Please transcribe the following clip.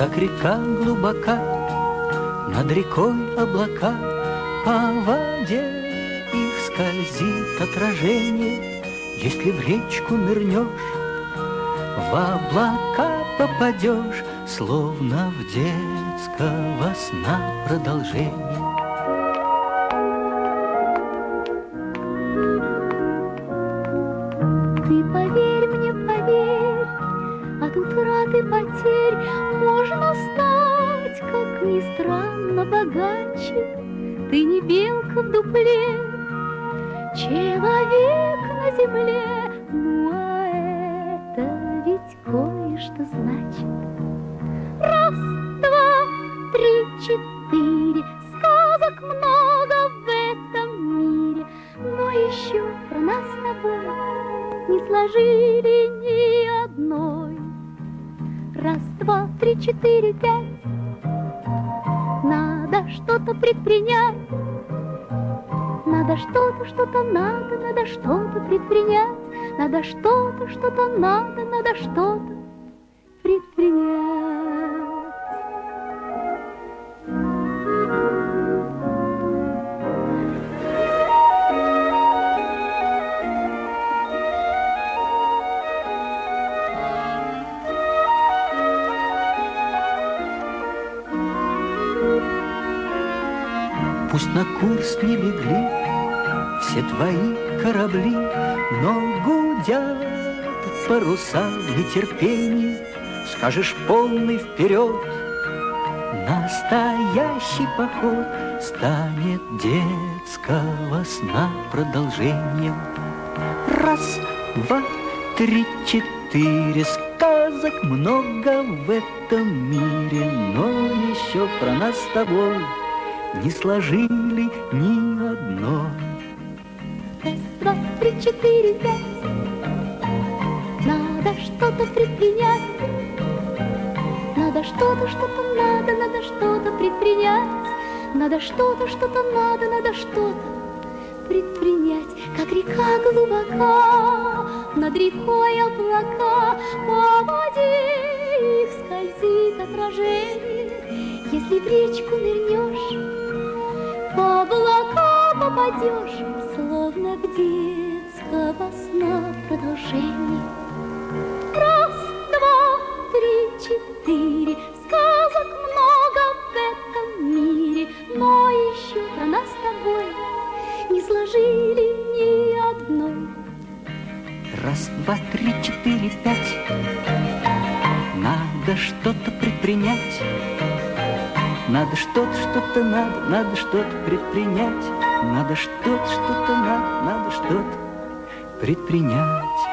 как река глубока, над рекой облака, по воде их скользит отражение. Если в речку нырнешь, в облака попадешь, словно в детского сна продолжение. Ты поверь мне, поверь, от утраты потерь можно стать, как ни странно, богаче. Ты не белка в дупле, человек на земле, ну а это ведь кое-что значит. Раз, два, три, четыре, сказок много в этом мире, но еще про нас с тобой не сложили ни одной. Раз, два, три, четыре, пять, надо что-то предпринять. Надо что-то, что-то надо, надо что-то предпринять. Надо что-то, что-то надо что-то предпринять. Пусть на курс не легли все твои корабли, но гудят паруса в нетерпении. Скажешь полный вперед, настоящий поход станет детского сна продолжением. Раз, два, три, четыре, сказок много в этом мире, но еще про нас с тобой не сложили ни одной. Раз, два, три, четыре, пять, надо что-то предпринять. Надо что-то, что-то надо что-то предпринять. Надо что-то, что-то надо что-то предпринять. Как река глубока, над рекой облака, по воде их скользит отражение. Если в речку нырнешь, в облака попадешь, словно в детского сна продолжение. Раз, два, три, четыре, сказок много в этом мире, но еще про нас с тобой не сложили ни одной. Раз, два, три, четыре, пять, надо что-то предпринять. Надо что-то, что-то надо что-то предпринять. Надо что-то, что-то надо что-то предпринять.